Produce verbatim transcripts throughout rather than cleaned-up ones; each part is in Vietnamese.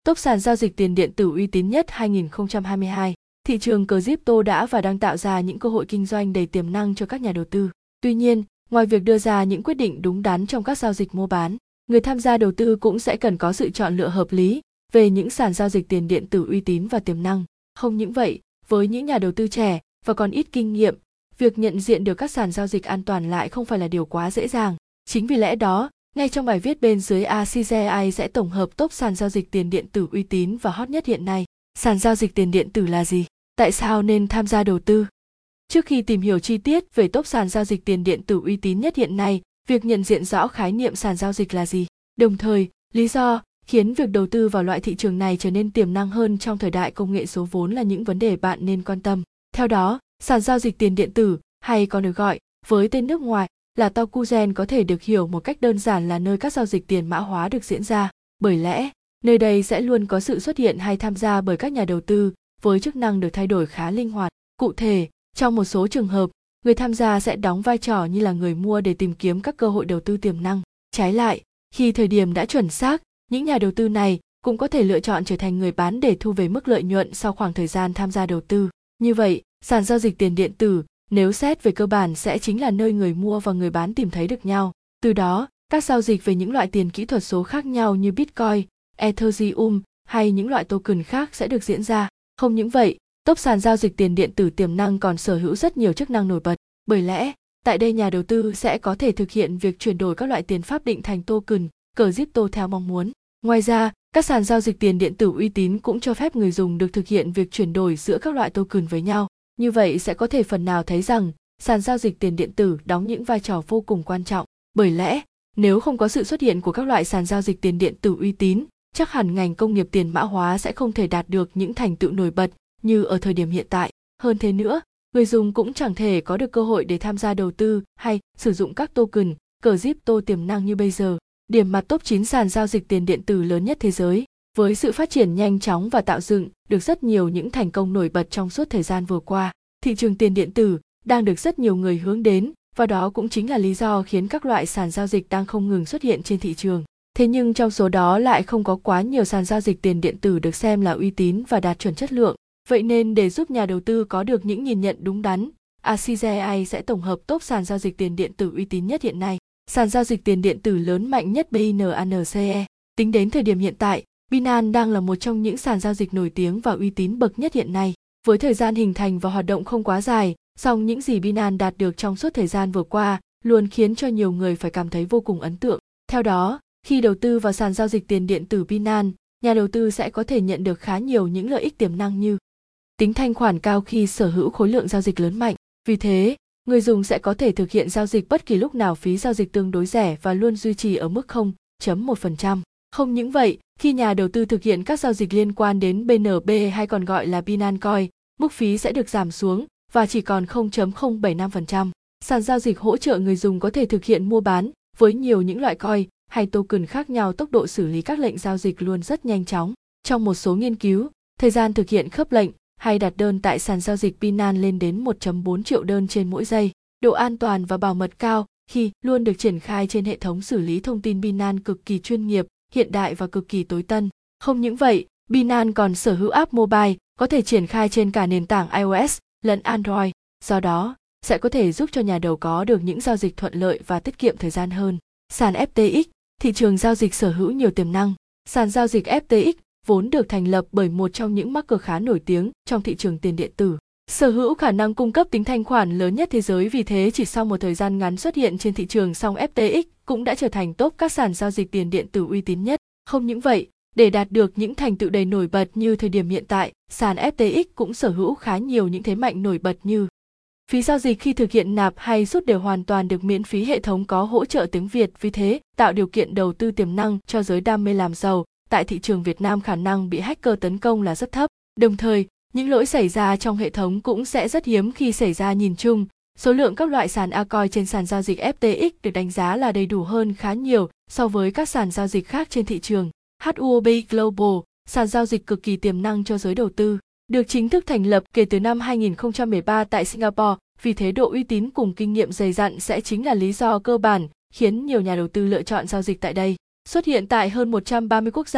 Top sàn giao dịch tiền điện tử uy tín nhất hai nghìn không trăm hai mươi hai. Thị trường crypto đã và đang tạo ra những cơ hội kinh doanh đầy tiềm năng cho các nhà đầu tư. Tuy nhiên, ngoài việc đưa ra những quyết định đúng đắn trong các giao dịch mua bán, người tham gia đầu tư cũng sẽ cần có sự chọn lựa hợp lý về những sàn giao dịch tiền điện tử uy tín và tiềm năng. Không những vậy, với những nhà đầu tư trẻ và còn ít kinh nghiệm, việc nhận diện được các sàn giao dịch an toàn lại không phải là điều quá dễ dàng. Chính vì lẽ đó, ngay trong bài viết bên dưới a xê giê i sẽ tổng hợp top sàn giao dịch tiền điện tử uy tín và hot nhất hiện nay. Sàn giao dịch tiền điện tử là gì? Tại sao nên tham gia đầu tư? Trước khi tìm hiểu chi tiết về top sàn giao dịch tiền điện tử uy tín nhất hiện nay, việc nhận diện rõ khái niệm sàn giao dịch là gì, đồng thời, lý do khiến việc đầu tư vào loại thị trường này trở nên tiềm năng hơn trong thời đại công nghệ số vốn là những vấn đề bạn nên quan tâm. Theo đó, sàn giao dịch tiền điện tử, hay còn được gọi với tên nước ngoài là token, có thể được hiểu một cách đơn giản là nơi các giao dịch tiền mã hóa được diễn ra. Bởi lẽ, nơi đây sẽ luôn có sự xuất hiện hay tham gia bởi các nhà đầu tư với chức năng được thay đổi khá linh hoạt. Cụ thể, trong một số trường hợp, người tham gia sẽ đóng vai trò như là người mua để tìm kiếm các cơ hội đầu tư tiềm năng. Trái lại, khi thời điểm đã chuẩn xác, những nhà đầu tư này cũng có thể lựa chọn trở thành người bán để thu về mức lợi nhuận sau khoảng thời gian tham gia đầu tư. Như vậy, sàn giao dịch tiền điện tử, nếu xét về cơ bản sẽ chính là nơi người mua và người bán tìm thấy được nhau. Từ đó, các giao dịch về những loại tiền kỹ thuật số khác nhau như Bitcoin, Ethereum hay những loại token khác sẽ được diễn ra. Không những vậy, top sàn giao dịch tiền điện tử tiềm năng còn sở hữu rất nhiều chức năng nổi bật. Bởi lẽ, tại đây nhà đầu tư sẽ có thể thực hiện việc chuyển đổi các loại tiền pháp định thành token, crypto theo mong muốn. Ngoài ra, các sàn giao dịch tiền điện tử uy tín cũng cho phép người dùng được thực hiện việc chuyển đổi giữa các loại token với nhau. Như vậy sẽ có thể phần nào thấy rằng sàn giao dịch tiền điện tử đóng những vai trò vô cùng quan trọng. Bởi lẽ, nếu không có sự xuất hiện của các loại sàn giao dịch tiền điện tử uy tín, chắc hẳn ngành công nghiệp tiền mã hóa sẽ không thể đạt được những thành tựu nổi bật như ở thời điểm hiện tại. Hơn thế nữa, người dùng cũng chẳng thể có được cơ hội để tham gia đầu tư hay sử dụng các token, crypto tiềm năng như bây giờ. Điểm mặt top chín sàn giao dịch tiền điện tử lớn nhất thế giới. Với sự phát triển nhanh chóng và tạo dựng được rất nhiều những thành công nổi bật trong suốt thời gian vừa qua, thị trường tiền điện tử đang được rất nhiều người hướng đến, và đó cũng chính là lý do khiến các loại sàn giao dịch đang không ngừng xuất hiện trên thị trường. Thế nhưng trong số đó lại không có quá nhiều sàn giao dịch tiền điện tử được xem là uy tín và đạt chuẩn chất lượng. Vậy nên để giúp nhà đầu tư có được những nhìn nhận đúng đắn, a xê giê i sẽ tổng hợp top sàn giao dịch tiền điện tử uy tín nhất hiện nay. Sàn giao dịch tiền điện tử lớn mạnh nhất Binance. Tính đến thời điểm hiện tại, Binance đang là một trong những sàn giao dịch nổi tiếng và uy tín bậc nhất hiện nay. Với thời gian hình thành và hoạt động không quá dài, song những gì Binance đạt được trong suốt thời gian vừa qua luôn khiến cho nhiều người phải cảm thấy vô cùng ấn tượng. Theo đó, khi đầu tư vào sàn giao dịch tiền điện tử Binance, nhà đầu tư sẽ có thể nhận được khá nhiều những lợi ích tiềm năng như tính thanh khoản cao khi sở hữu khối lượng giao dịch lớn mạnh. Vì thế, người dùng sẽ có thể thực hiện giao dịch bất kỳ lúc nào, phí giao dịch tương đối rẻ và luôn duy trì ở mức không phẩy một phần trăm. Không những vậy, khi nhà đầu tư thực hiện các giao dịch liên quan đến bê en bê hay còn gọi là Binance Coin, mức phí sẽ được giảm xuống và chỉ còn không phẩy không bảy năm phần trăm. Sàn giao dịch hỗ trợ người dùng có thể thực hiện mua bán với nhiều những loại coin hay token khác nhau. Tốc độ xử lý các lệnh giao dịch luôn rất nhanh chóng. Trong một số nghiên cứu, thời gian thực hiện khớp lệnh hay đặt đơn tại sàn giao dịch Binance lên đến một phẩy bốn triệu đơn trên mỗi giây. Độ an toàn và bảo mật cao khi luôn được triển khai trên hệ thống xử lý thông tin Binance cực kỳ chuyên nghiệp, hiện đại và cực kỳ tối tân. Không những vậy, Binance còn sở hữu app mobile có thể triển khai trên cả nền tảng iOS lẫn Android, do đó sẽ có thể giúp cho nhà đầu có được những giao dịch thuận lợi và tiết kiệm thời gian hơn. Sàn ép tê ích, thị trường giao dịch sở hữu nhiều tiềm năng. Sàn giao dịch ép tê ích vốn được thành lập bởi một trong những maker khá nổi tiếng trong thị trường tiền điện tử, sở hữu khả năng cung cấp tính thanh khoản lớn nhất thế giới. Vì thế chỉ sau một thời gian ngắn xuất hiện trên thị trường, song ép tê ích cũng đã trở thành top các sàn giao dịch tiền điện tử uy tín nhất. Không những vậy, để đạt được những thành tựu đầy nổi bật như thời điểm hiện tại, sàn ép tê ích cũng sở hữu khá nhiều những thế mạnh nổi bật như phí giao dịch khi thực hiện nạp hay rút đều hoàn toàn được miễn phí, hệ thống có hỗ trợ tiếng Việt, vì thế tạo điều kiện đầu tư tiềm năng cho giới đam mê làm giàu. Tại thị trường Việt Nam, khả năng bị hacker tấn công là rất thấp. Đồng thời, những lỗi xảy ra trong hệ thống cũng sẽ rất hiếm khi xảy ra. Nhìn chung, số lượng các loại sàn altcoin trên sàn giao dịch ép tê ích được đánh giá là đầy đủ hơn khá nhiều so với các sàn giao dịch khác trên thị trường. hát u ô bê Global, sàn giao dịch cực kỳ tiềm năng cho giới đầu tư, được chính thức thành lập kể từ năm hai nghìn không trăm mười ba tại Singapore. Vì thế độ uy tín cùng kinh nghiệm dày dặn sẽ chính là lý do cơ bản khiến nhiều nhà đầu tư lựa chọn giao dịch tại đây. Xuất hiện tại hơn một trăm ba mươi quốc gia,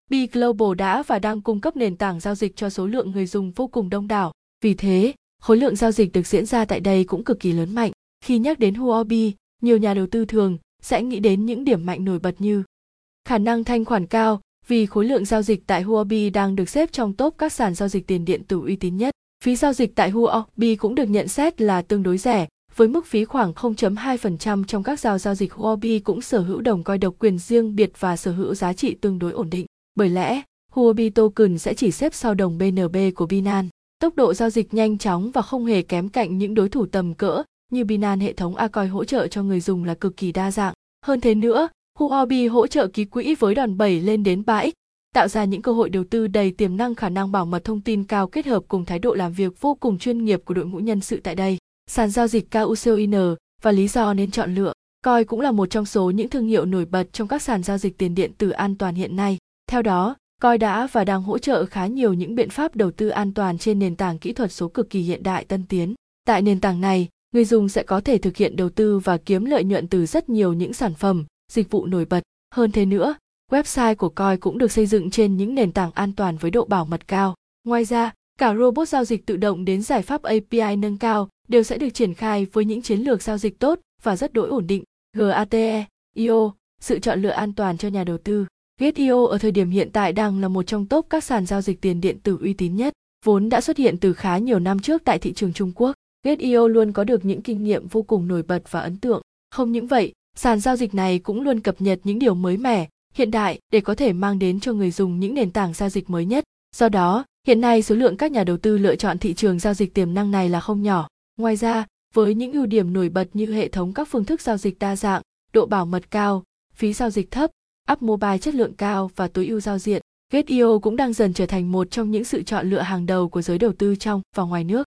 bê Global đã và đang cung cấp nền tảng giao dịch cho số lượng người dùng vô cùng đông đảo. Vì thế, khối lượng giao dịch được diễn ra tại đây cũng cực kỳ lớn mạnh. Khi nhắc đến Huobi, nhiều nhà đầu tư thường sẽ nghĩ đến những điểm mạnh nổi bật như khả năng thanh khoản cao, vì khối lượng giao dịch tại Huobi đang được xếp trong top các sàn giao dịch tiền điện tử uy tín nhất. Phí giao dịch tại Huobi cũng được nhận xét là tương đối rẻ, với mức phí khoảng không phẩy hai phần trăm trong các giao giao dịch. Huobi cũng sở hữu đồng coin độc quyền riêng biệt và sở hữu giá trị tương đối ổn định. Bởi lẽ, Huobi token sẽ chỉ xếp sau đồng bê en bê của Binance. Tốc độ giao dịch nhanh chóng và không hề kém cạnh những đối thủ tầm cỡ như Binance. Hệ thống Acoin hỗ trợ cho người dùng là cực kỳ đa dạng. Hơn thế nữa, Huobi hỗ trợ ký quỹ với đòn bẩy lên đến ba x, tạo ra những cơ hội đầu tư đầy tiềm năng. Khả năng bảo mật thông tin cao kết hợp cùng thái độ làm việc vô cùng chuyên nghiệp của đội ngũ nhân sự tại đây. Sàn giao dịch Coin và lý do nên chọn lựa. Coin cũng là một trong số những thương hiệu nổi bật trong các sàn giao dịch tiền điện tử an toàn hiện nay. Theo đó, Coin đã và đang hỗ trợ khá nhiều những biện pháp đầu tư an toàn trên nền tảng kỹ thuật số cực kỳ hiện đại tân tiến. Tại nền tảng này, người dùng sẽ có thể thực hiện đầu tư và kiếm lợi nhuận từ rất nhiều những sản phẩm, dịch vụ nổi bật. Hơn thế nữa, website của Coin cũng được xây dựng trên những nền tảng an toàn với độ bảo mật cao. Ngoài ra, cả robot giao dịch tự động đến giải pháp a pê i nâng cao đều sẽ được triển khai với những chiến lược giao dịch tốt và rất đối ổn định. gate i o, sự chọn lựa an toàn cho nhà đầu tư. gate i o ở thời điểm hiện tại đang là một trong top các sàn giao dịch tiền điện tử uy tín nhất, vốn đã xuất hiện từ khá nhiều năm trước tại thị trường Trung Quốc. gate i o luôn có được những kinh nghiệm vô cùng nổi bật và ấn tượng. Không những vậy, sàn giao dịch này cũng luôn cập nhật những điều mới mẻ, hiện đại để có thể mang đến cho người dùng những nền tảng giao dịch mới nhất. Do đó, hiện nay số lượng các nhà đầu tư lựa chọn thị trường giao dịch tiềm năng này là không nhỏ. Ngoài ra, với những ưu điểm nổi bật như hệ thống các phương thức giao dịch đa dạng, độ bảo mật cao, phí giao dịch thấp, app mobile chất lượng cao và tối ưu giao diện, gate i o cũng đang dần trở thành một trong những sự chọn lựa hàng đầu của giới đầu tư trong và ngoài nước.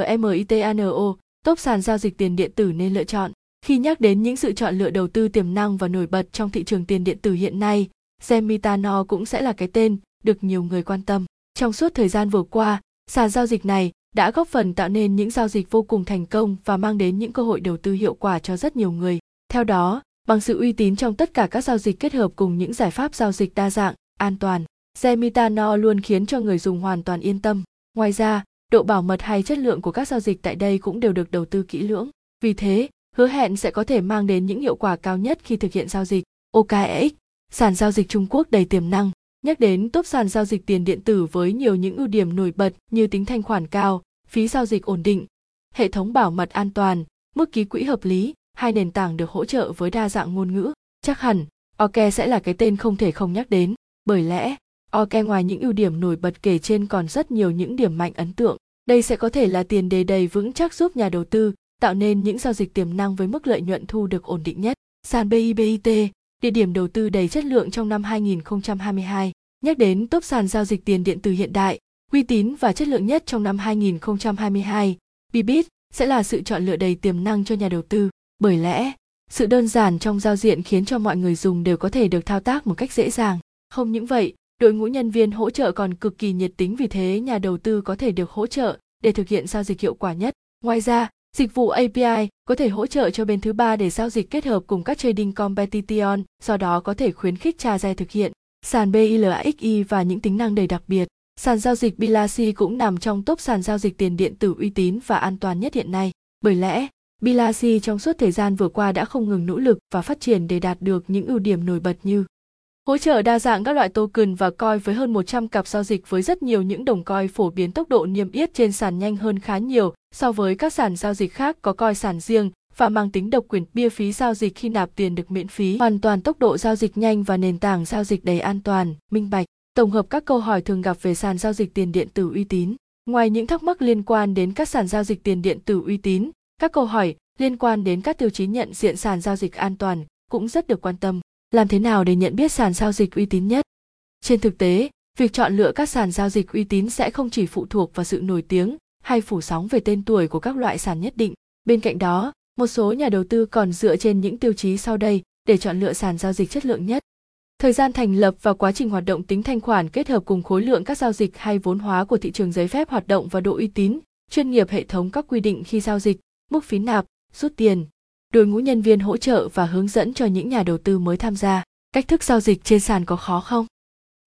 gimitano, top sàn giao dịch tiền điện tử nên lựa chọn. Khi nhắc đến những sự chọn lựa đầu tư tiềm năng và nổi bật trong thị trường tiền điện tử hiện nay, Gemitano cũng sẽ là cái tên được nhiều người quan tâm. Trong suốt thời gian vừa qua, sàn giao dịch này đã góp phần tạo nên những giao dịch vô cùng thành công và mang đến những cơ hội đầu tư hiệu quả cho rất nhiều người. Theo đó, bằng sự uy tín trong tất cả các giao dịch kết hợp cùng những giải pháp giao dịch đa dạng, an toàn, Gemitano luôn khiến cho người dùng hoàn toàn yên tâm. Ngoài ra, độ bảo mật hay chất lượng của các giao dịch tại đây cũng đều được đầu tư kỹ lưỡng. Vì thế, hứa hẹn sẽ có thể mang đến những hiệu quả cao nhất khi thực hiện giao dịch. o ca e ích, sàn giao dịch Trung Quốc đầy tiềm năng. Nhắc đến top sàn giao dịch tiền điện tử với nhiều những ưu điểm nổi bật như tính thanh khoản cao, phí giao dịch ổn định, hệ thống bảo mật an toàn, mức ký quỹ hợp lý, hai nền tảng được hỗ trợ với đa dạng ngôn ngữ, chắc hẳn o ca sẽ là cái tên không thể không nhắc đến. Bởi lẽ, o ca ngoài những ưu điểm nổi bật kể trên còn rất nhiều những điểm mạnh ấn tượng. Đây sẽ có thể là tiền đề đầy vững chắc giúp nhà đầu tư tạo nên những giao dịch tiềm năng với mức lợi nhuận thu được ổn định nhất. Sàn bê i bê i tê, địa điểm đầu tư đầy chất lượng trong năm hai nghìn không trăm hai mươi hai. Nhắc đến top sàn giao dịch tiền điện tử hiện đại, uy tín và chất lượng nhất trong năm hai nghìn không trăm hai mươi hai, Bybit sẽ là sự chọn lựa đầy tiềm năng cho nhà đầu tư. Bởi lẽ, sự đơn giản trong giao diện khiến cho mọi người dùng đều có thể được thao tác một cách dễ dàng. Không những vậy, đội ngũ nhân viên hỗ trợ còn cực kỳ nhiệt tình, vì thế nhà đầu tư có thể được hỗ trợ để thực hiện giao dịch hiệu quả nhất. Ngoài ra, dịch vụ a pê i có thể hỗ trợ cho bên thứ ba để giao dịch kết hợp cùng các trading competition, do đó có thể khuyến khích cha re thực hiện. Sàn bê i lờ ích i và những tính năng đầy đặc biệt. Sàn giao dịch Bilasi cũng nằm trong top sàn giao dịch tiền điện tử uy tín và an toàn nhất hiện nay. Bởi lẽ, Bilasi trong suốt thời gian vừa qua đã không ngừng nỗ lực và phát triển để đạt được những ưu điểm nổi bật như hỗ trợ đa dạng các loại token và coin với hơn một trăm cặp giao dịch với rất nhiều những đồng coin phổ biến, tốc độ niêm yết trên sàn nhanh hơn khá nhiều so với các sàn giao dịch khác có coin sàn riêng và mang tính độc quyền. Bia phí giao dịch khi nạp tiền được miễn phí, hoàn toàn tốc độ giao dịch nhanh và nền tảng giao dịch đầy an toàn, minh bạch. Tổng hợp các câu hỏi thường gặp về sàn giao dịch tiền điện tử uy tín. Ngoài những thắc mắc liên quan đến các sàn giao dịch tiền điện tử uy tín, các câu hỏi liên quan đến các tiêu chí nhận diện sàn giao dịch an toàn cũng rất được quan tâm. Làm thế nào để nhận biết sàn giao dịch uy tín nhất? Trên thực tế, việc chọn lựa các sàn giao dịch uy tín sẽ không chỉ phụ thuộc vào sự nổi tiếng hay phủ sóng về tên tuổi của các loại sàn nhất định. Bên cạnh đó, một số nhà đầu tư còn dựa trên những tiêu chí sau đây để chọn lựa sàn giao dịch chất lượng nhất. Thời gian thành lập và quá trình hoạt động, tính thanh khoản kết hợp cùng khối lượng các giao dịch hay vốn hóa của thị trường, giấy phép hoạt động và độ uy tín, chuyên nghiệp, hệ thống các quy định khi giao dịch, mức phí nạp, rút tiền, đội ngũ nhân viên hỗ trợ và hướng dẫn cho những nhà đầu tư mới tham gia. Cách thức giao dịch trên sàn có khó không?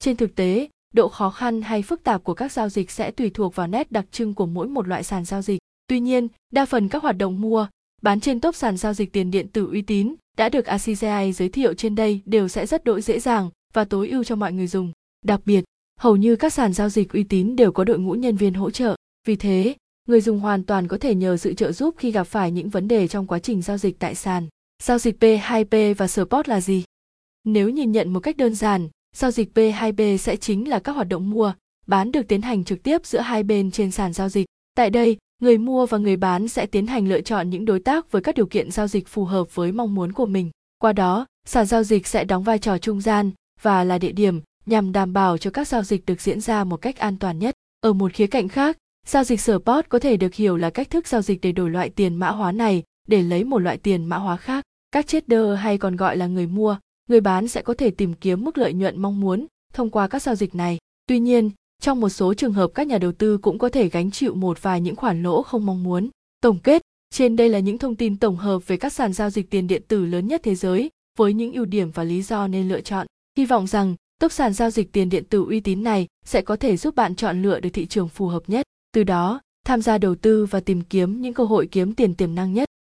Trên thực tế, độ khó khăn hay phức tạp của các giao dịch sẽ tùy thuộc vào nét đặc trưng của mỗi một loại sàn giao dịch. Tuy nhiên, đa phần các hoạt động mua, bán trên top sàn giao dịch tiền điện tử uy tín đã được a xê xê i giới thiệu trên đây đều sẽ rất đỗi dễ dàng và tối ưu cho mọi người dùng. Đặc biệt, hầu như các sàn giao dịch uy tín đều có đội ngũ nhân viên hỗ trợ. Vì thế, người dùng hoàn toàn có thể nhờ sự trợ giúp khi gặp phải những vấn đề trong quá trình giao dịch tại sàn. Giao dịch P hai P và Spot là gì? Nếu nhìn nhận một cách đơn giản, giao dịch P hai P sẽ chính là các hoạt động mua, bán được tiến hành trực tiếp giữa hai bên trên sàn giao dịch. Tại đây, người mua và người bán sẽ tiến hành lựa chọn những đối tác với các điều kiện giao dịch phù hợp với mong muốn của mình. Qua đó, sàn giao dịch sẽ đóng vai trò trung gian và là địa điểm nhằm đảm bảo cho các giao dịch được diễn ra một cách an toàn nhất. Ở một khía cạnh khác, giao dịch Spot có thể được hiểu là cách thức giao dịch để đổi loại tiền mã hóa này để lấy một loại tiền mã hóa khác. Các trader hay còn gọi là người mua, người bán sẽ có thể tìm kiếm mức lợi nhuận mong muốn thông qua các giao dịch này. Tuy nhiên, trong một số trường hợp các nhà đầu tư cũng có thể gánh chịu một vài những khoản lỗ không mong muốn. Tổng kết, trên đây là những thông tin tổng hợp về các sàn giao dịch tiền điện tử lớn nhất thế giới với những ưu điểm và lý do nên lựa chọn. Hy vọng rằng top sàn giao dịch tiền điện tử uy tín này sẽ có thể giúp bạn chọn lựa được thị trường phù hợp nhất, từ đó tham gia đầu tư và tìm kiếm những cơ hội kiếm tiền tiềm năng nhất.